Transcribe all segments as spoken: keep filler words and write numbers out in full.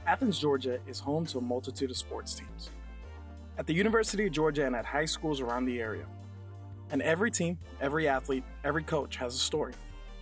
Athens, Georgia is home to a multitude of sports teams. At the University of Georgia and at high schools around the area. And every team, every athlete, every coach has a story.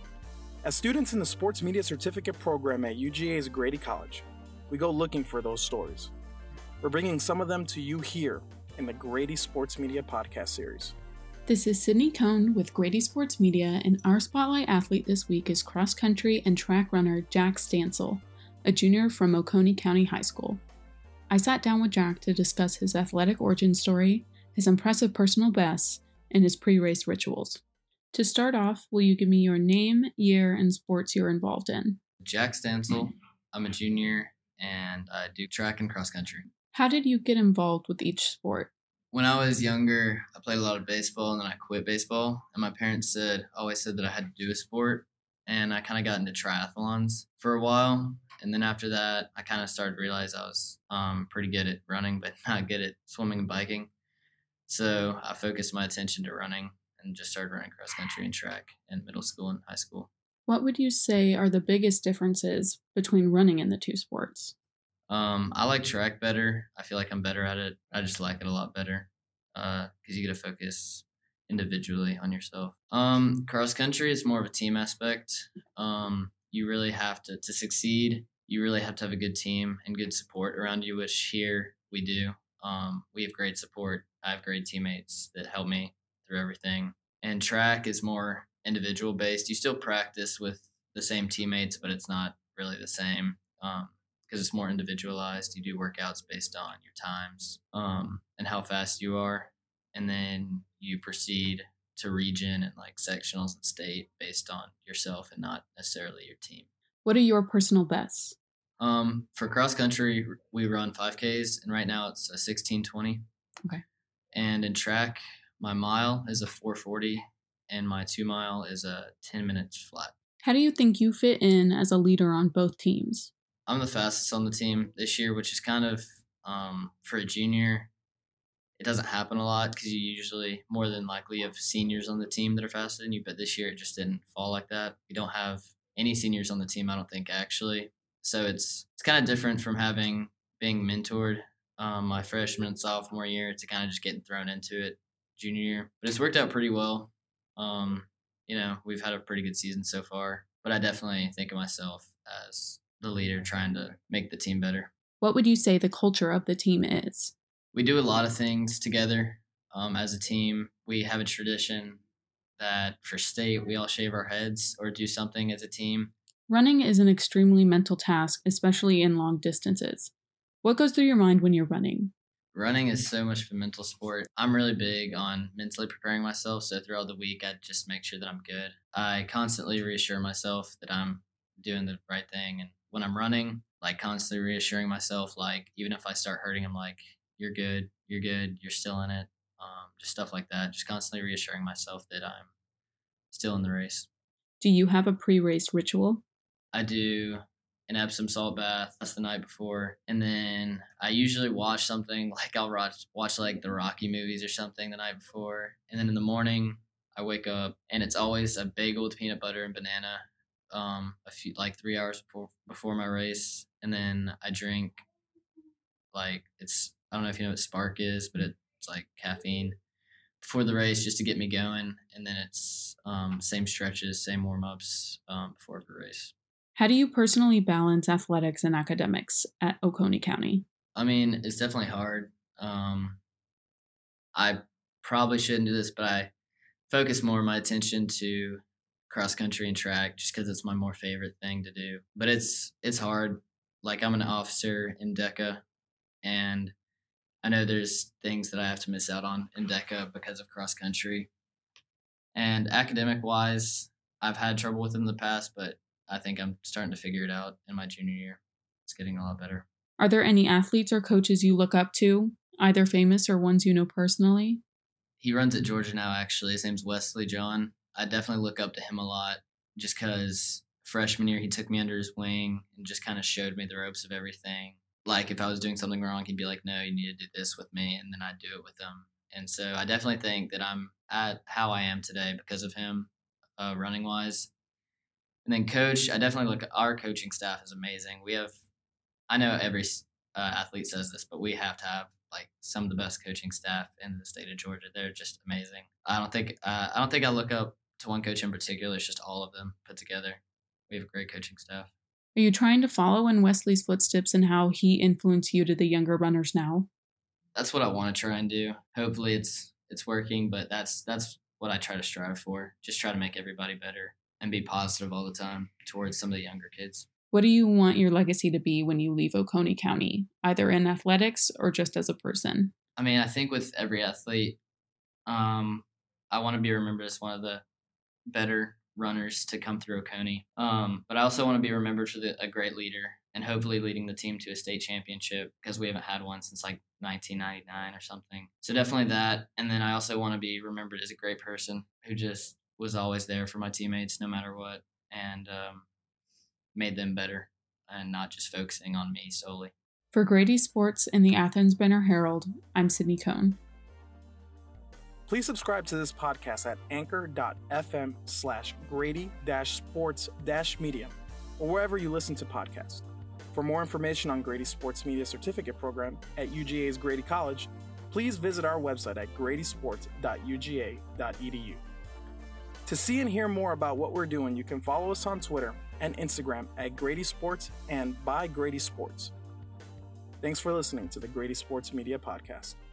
As students in the Sports Media Certificate program at U G A's Grady College, we go looking for those stories. We're bringing some of them to you here in the Grady Sports Media podcast series. This is Sydney Cohn with Grady Sports Media, and our spotlight athlete this week is cross-country and track runner Jack Stansel, a junior from Oconee County High School. I sat down with Jack to discuss his athletic origin story, his impressive personal bests, and his pre-race rituals. To start off, will you give me your name, year, and sports you're involved in? Jack Stansel. I'm a junior, and I do track and cross country. How did you get involved with each sport? When I was younger, I played a lot of baseball, and then I quit baseball. And my parents said always said that I had to do a sport, and I kind of got into triathlons for a while. And then after that, I kind of started to realize I was um, pretty good at running, but not good at swimming and biking. So I focused my attention to running and just started running cross country and track in middle school and high school. What would you say are the biggest differences between running and the two sports? Um, I like track better. I feel like I'm better at it. I just like it a lot better because uh, you get to focus individually on yourself. Um, cross country is more of a team aspect. Um, you really have to, to succeed, you really have to have a good team and good support around you, which here we do. Um, we have great support. I have great teammates that help me through everything. And track is more individual based. You still practice with the same teammates, but it's not really the same because um, it's more individualized. You do workouts based on your times um, and how fast you are. And then you proceed to region and like sectionals and state based on yourself and not necessarily your team. What are your personal bests? Um, for cross country, we run five Ks, and right now it's a sixteen twenty. Okay. And in track, my mile is a four forty, and my two mile is a ten minutes flat. How do you think you fit in as a leader on both teams? I'm the fastest on the team this year, which is kind of, um, for a junior, it doesn't happen a lot because you usually more than likely have seniors on the team that are faster than you, but this year it just didn't fall like that. We don't have any seniors on the team, I don't think, actually. So it's it's kind of different from having being mentored um, my freshman and sophomore year to kind of just getting thrown into it junior year. But it's worked out pretty well. Um, you know, we've had a pretty good season so far, but I definitely think of myself as the leader trying to make the team better. What would you say the culture of the team is? We do a lot of things together um, as a team. We have a tradition that for state, we all shave our heads or do something as a team. Running is an extremely mental task, especially in long distances. What goes through your mind when you're running? Running is so much of a mental sport. I'm really big on mentally preparing myself, so throughout the week, I just make sure that I'm good. I constantly reassure myself that I'm doing the right thing, and when I'm running, like constantly reassuring myself, like even if I start hurting, I'm like, you're good, you're good, you're still in it, um, just stuff like that. Just constantly reassuring myself that I'm still in the race. Do you have a pre-race ritual? I do an Epsom salt bath. That's the night before. And then I usually watch something, like I'll watch, watch like the Rocky movies or something the night before. And then in the morning, I wake up, and it's always a bagel with peanut butter and banana um, a few like three hours before, before my race. And then I drink, like, it's, I don't know if you know what Spark is, but it's like caffeine before the race just to get me going. And then it's um, same stretches, same warm-ups um, before the race. How do you personally balance athletics and academics at Oconee County? I mean, it's definitely hard. Um, I probably shouldn't do this, but I focus more of my attention to cross country and track just because it's my more favorite thing to do. But it's it's hard. Like, I'm an officer in DECA, and I know there's things that I have to miss out on in DECA because of cross country. And academic wise, I've had trouble with them in the past, but I think I'm starting to figure it out in my junior year. It's getting a lot better. Are there any athletes or coaches you look up to, either famous or ones you know personally? He runs at Georgia now, actually. His name's Wesley John. I definitely look up to him a lot just because freshman year he took me under his wing and just kind of showed me the ropes of everything. Like, if I was doing something wrong, he'd be like, no, you need to do this with me, and then I'd do it with him. And so I definitely think that I'm at how I am today because of him, uh, running-wise. And then coach, I definitely look at our coaching staff is amazing. We have I know every uh, athlete says this, but we have to have like some of the best coaching staff in the state of Georgia. They're just amazing. I don't think uh, I don't think I look up to one coach in particular. It's just all of them put together. We have a great coaching staff. Are you trying to follow in Wesley's footsteps and how he influenced you to the younger runners now? That's what I want to try and do. Hopefully it's it's working, but that's that's what I try to strive for. Just try to make everybody better and be positive all the time towards some of the younger kids. What do you want your legacy to be when you leave Oconee County, either in athletics or just as a person? I mean, I think with every athlete, um, I want to be remembered as one of the better runners to come through Oconee. Um, but I also want to be remembered for the, a great leader and hopefully leading the team to a state championship, because we haven't had one since like nineteen ninety-nine or something. So definitely that. And then I also want to be remembered as a great person who just was always there for my teammates no matter what, and um, made them better and not just focusing on me solely. For Grady Sports and the Athens Banner Herald, I'm Sydney Cohn. Please subscribe to this podcast at anchor.fm slash Grady dash sports dash media or wherever you listen to podcasts. For more information on Grady Sports Media Certificate Program at U G A's Grady College, please visit our website at grady sports dot u g a dot e d u. To see and hear more about what we're doing, you can follow us on Twitter and Instagram at Grady Sports and by Grady Sports. Thanks for listening to the Grady Sports Media Podcast.